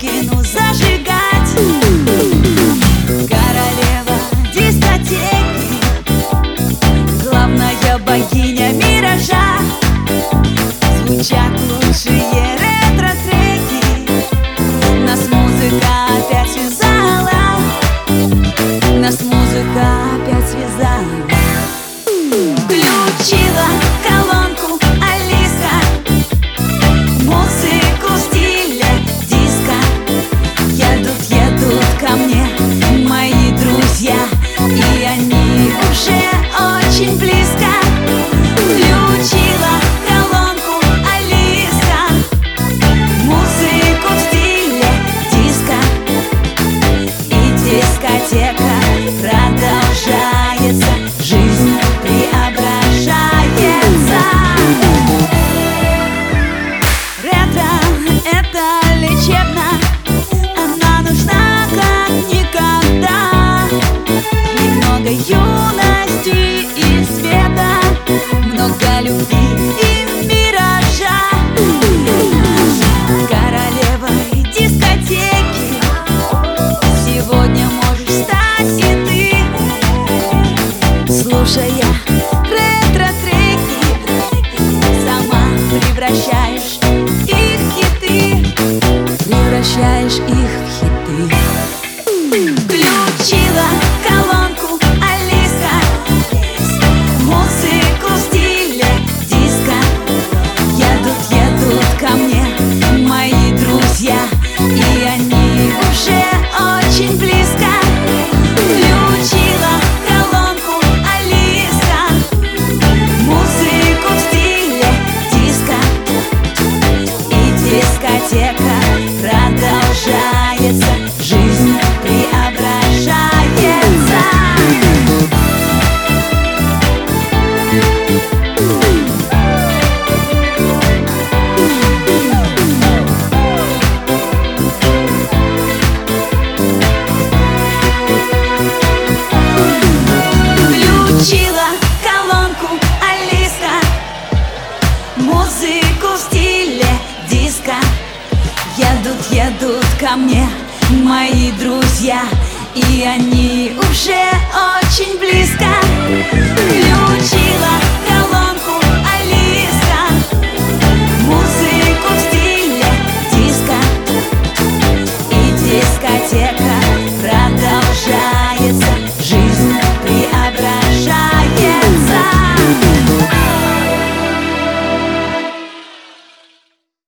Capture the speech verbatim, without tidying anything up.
Ламборгину зажигать. Королева дискотеки, главная богиня миража. Звучат лучшие ретро-треки, нас музыка опять связала, нас музыка опять связала. Включила колонку Алиса, музыку в стиле диско. Едут, едут ко мне мои друзья, и они уже очень близко. Включила колонку Алиса, музыку в стиле диско, и дискотека продолжается, жизнь преображается. Ретро — это лечебно, она нужна как никогда. Немного юности и света, много любви и миража. Королевой дискотеки сегодня можешь стать и ты, слушая ретро-треки, сама превращаешь их в хиты, превращаешь их в хиты. Включила колонку Алиса, музыку в стиле диско. Едут, едут ко мне мои друзья, и они уже очень близко. Включила колонку Алиса, музыку в стиле диско, и дискотека продолжается, жизнь преображается. Включила колонку Алиса, музыку в стиле диско. Едут, едут ко мне мои друзья, и они уже очень близко.